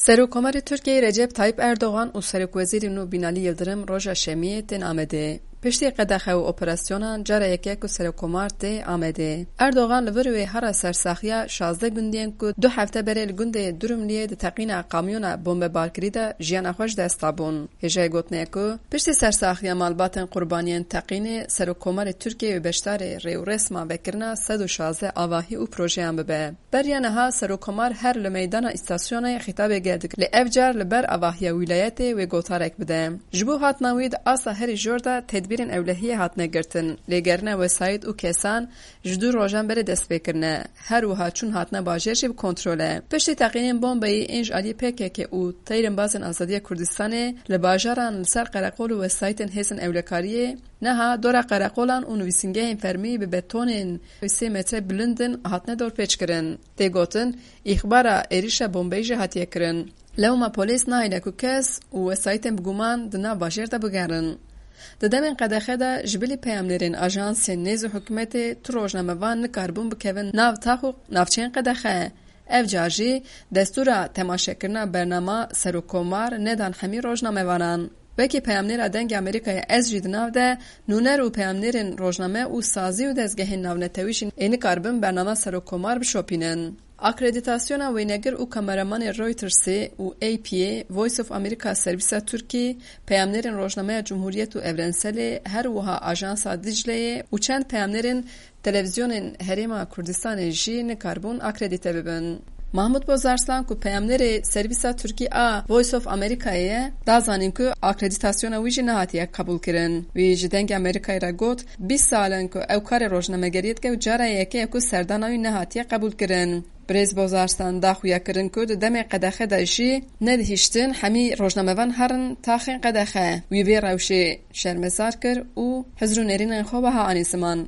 Serokkomarê Tirkiyeyê Recep Tayyip Erdogan û Serokwezîrê nû Binalî Yıldırım roja şemiyê tên Amedê. Piştî qedexe û operasyonan cara yekê ku serokkomar tê Amedê. Erdogan li vir wê hera sersaxiya 16 gundiyên ku 2 hefte berê li gundê Durumliyê di teqîna kamyona bombebarkirî de jiyana xwe ji dest dabûn. Hêjayê gotiye ku piştî sersaxiya malbatên qurbaniyên teqînê Serokkomarê Tirkiyeyê û beşdarê rêwresma vekirina 116 avahî û projeyan bibe. Beriya niha Serokkomar her li meydana îstasyonê xîtabê geldik. Li ev car li ber avahiya wîlayetê wê gotarek bide. Ji bo hatina wî di asa herî jor de tedbîrên ewlehiyê hatine girtin. Lêgerina wesayît û kesan ji 2 rojan berê dest pêkirine. Her wiha çûn hatine bajêr jî bi kontrole. Piştî teqînên bombeyî ên ji aliyê PKK û Teyrinbazên Azadiya Kurdistanê li bajaran li ser qereqol û wesayîtên hêzên ewlekariyê neha dora qereqolan û nivîsingehên fermî bi betonên 3 metre bilindin hatine dorpêçkirin. Tê gotin îxbara êrişa bombeyî jî hatiye kirin. Lewma polîs nahêle ku kes û wesayîtên biguman di nav bajêr de bigerin. Di demên qedexe de ji bilî peyamnêrên ajansên nêz û hikûmetê tu rojnamevan nikarbûn bikevin nav tax û navçeyên qedexe. Ev car jî destûra temaşekirina bernama Serokkomar nedan hemî rojnamevanan. Wekî peyamnêra dengê Amerîkayê ez jî di nav de nûner û peyamnêrên rojname û sazî û dezgehên navnetewî jî ê nikarbin bernama Serokkomar bişopînin. Akreditasyona wênegir û kameramanê Reutersê û AP'ê Voice of America Servîsa Tirkî, peyamnêrên Rojnameya Cumhuriyet û Evrenselê, her wiha Ajansa Dicle'yê û çend peyamnêrên televizyonên Herêma Kurdistanê jî nikarbûn akredite bibin. Mahmud Bozarslan ku peyamnêrê Servîsa Tirkî a Voice of America'yê ye, da zanîn ku akreditasyona wî jî nehatiye qebûl kirin. Wî ji dengê Amerîkayê re got 20 salin ku ew karê rojnamegeriyê dike û cara yekê ku serdana wî nehatiye qebûl kirin. Birêz Bozarslan daxuya kirin ku di demê qedexe de jî nedihîştin hemî rojnamevan herin taxên qedexe. Wî vê rewşê şermezar kir û hizr û nêrînên xwe wiha anîsiman.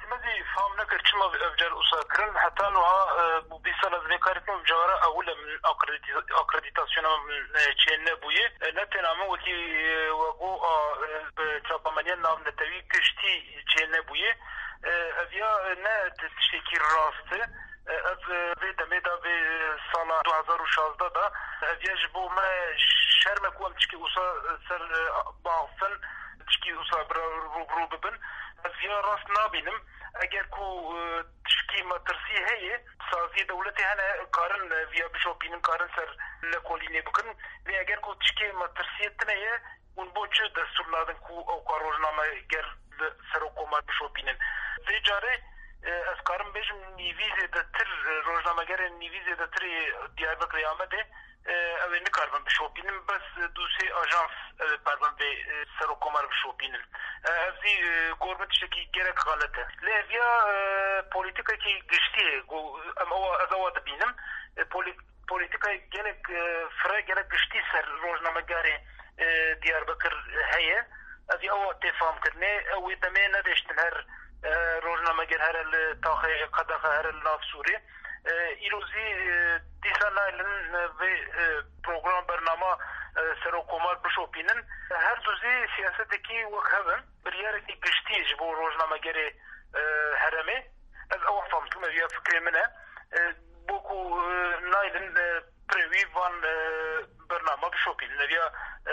حتى نوها بيصل ذكرتهم جارة أول من أكريديتاسيون چين بويه نتنا من وكي وقو ترابمانيا نام نتوي كشتي چين بويه أفيا نا تشتكي راست اف في دميدا في سالا 2016 دا أفيا جبو ما شرم كوام تشكي وصا سر باغفن تشكي وصا برو ببن أفيا راست نابينم اگر کو تشکی مترسی هی سازی دولتی هنه کارن ویا بشوپینن کارن سر لکولینه بکن و اگر کو تشکی مترسی تنه اون بوچ دستورلادن کو او کاروجنامه گر سرکومات بشوپینن وی جاره از کارم بجم نیویزه ده تر روجنامه گر نیویزه ده تر دیاربکر آمده اوه نکاربن بشوپینن بس دوسری آژانس پردن به سرکومار بشوپینن اوزی گوربت شکی گرک غلطه لیویا پولیتیکا کی گشتیه اما از او دبینم پولیتیکا گلک فرا گلک گشتی سر روزنامه گاری دیاربکر هیه اوی او تفاهم کرنه اوی دمه نداشتن هر روزنامه گر هر تاخه قدقه هر ناف سوری ایروزی دیسان نایلن و پروگرام برنامه سرکومار بشوپینن هر دوزی سیاستکی وک هبن بریارکی گشتی جبو روزنامه گری هرمه از او فهمتم ویا فکر منه بوکو نایلن پروی وان برنامه بشوپینن ویا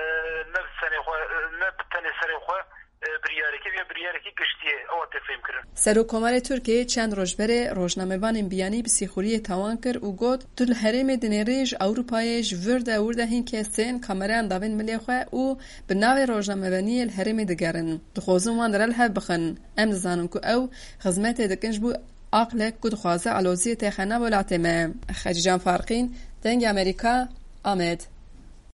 نبتنی سری خو بریارکی گشتیه او تفهم کردن. Serokkomarê Tirkiyeyê çend roj berê rojnamevanên biyanî bi sîxuriyê tawan kir û got tu li herêmê dinêrî ji Ewropayê ji vir de wir de hîn kesên kamerayan davên milê xwe û bi navê rojnamevaniyê li herêmê digerin. Dixwazin wan re li hev bixin. Em dizanin ku ew xizmetê dikin ji bo aqlek ku dixwaze aloziyê têxena welatê me. Xecîcan Farqîn, Dengê Amerîka, Amed.